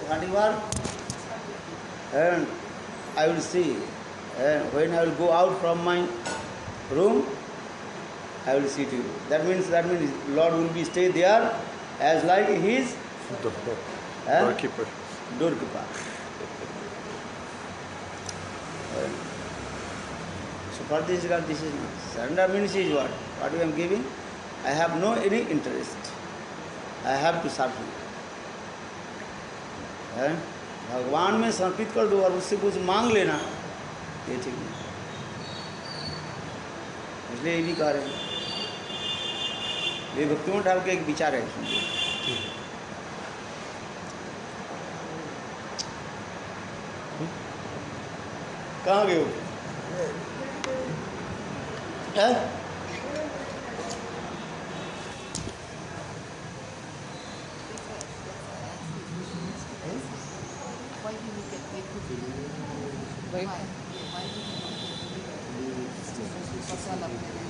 what you are, and I will see. And when I will go out from my room, I will see to you. That means Lord will be stay there as like his doorkeeper. Doorkeeper. So for this regard, this is not. Surrender means is what? What I am giving? I have no any interest. I have to serve him. भगवान में समर्पित कर दो और उससे कुछ मांग लेना, ये ठीक नहीं। इसलिए ये भी कह रहे हैं। ये भक्तिमोहन ठाकुर के एक विचार है। कहाँ गए हो? Why?